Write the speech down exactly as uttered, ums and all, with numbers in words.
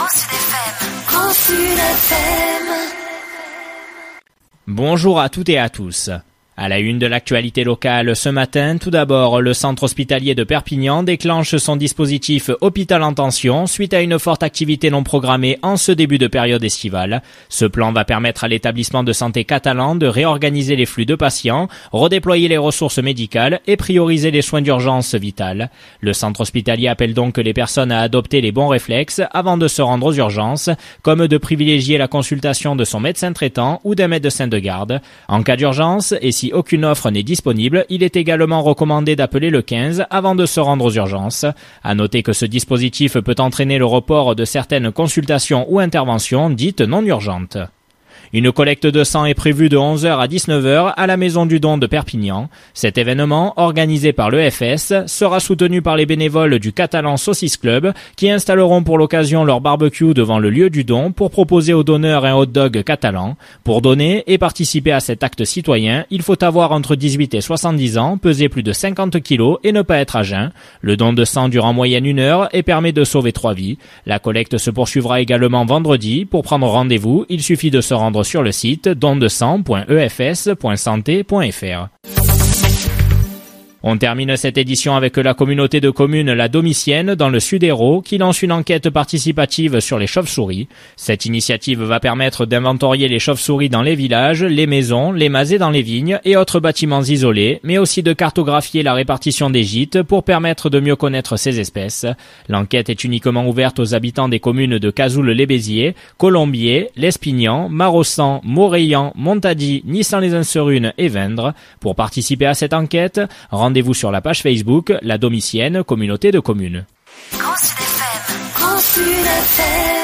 Grand Sud F M. Grand Sud F M. Bonjour à toutes et à tous. À la une de l'actualité locale ce matin, tout d'abord, le centre hospitalier de Perpignan déclenche son dispositif Hôpital en tension suite à une forte activité non programmée en ce début de période estivale. Ce plan va permettre à l'établissement de santé catalan de réorganiser les flux de patients, redéployer les ressources médicales et prioriser les soins d'urgence vitale. Le centre hospitalier appelle donc les personnes à adopter les bons réflexes avant de se rendre aux urgences, comme de privilégier la consultation de son médecin traitant ou d'un médecin de garde. En cas d'urgence, et si Si aucune offre n'est disponible, il est également recommandé d'appeler le quinze avant de se rendre aux urgences. À noter que ce dispositif peut entraîner le report de certaines consultations ou interventions dites non urgentes. Une collecte de sang est prévue de onze heures à dix-neuf heures à la Maison du Don de Perpignan. Cet événement, organisé par l'E F S, sera soutenu par les bénévoles du Catalan Saucisse Club qui installeront pour l'occasion leur barbecue devant le lieu du don pour proposer aux donneurs un hot dog catalan. Pour donner et participer à cet acte citoyen, il faut avoir entre dix-huit et soixante-dix ans, peser plus de cinquante kilos et ne pas être à jeun. Le don de sang dure en moyenne une heure et permet de sauver trois vies. La collecte se poursuivra également vendredi. Pour prendre rendez-vous, il suffit de se rendre sur le site don de sang point e f s point santé point f r. On termine cette édition avec la communauté de communes La Domicienne dans le Sud-Hérault qui lance une enquête participative sur les chauves-souris. Cette initiative va permettre d'inventorier les chauves-souris dans les villages, les maisons, les masées dans les vignes et autres bâtiments isolés, mais aussi de cartographier la répartition des gîtes pour permettre de mieux connaître ces espèces. L'enquête est uniquement ouverte aux habitants des communes de Cazoul-les-Béziers, Colombier, Lespignan, Marossan, Moréan, Montady, Nissan-les-Inserunes et Vendre. Pour participer à cette enquête, rendez Rendez-vous sur la page Facebook La Domicienne, communauté de communes. Grand Sud F M. Grand Sud F M.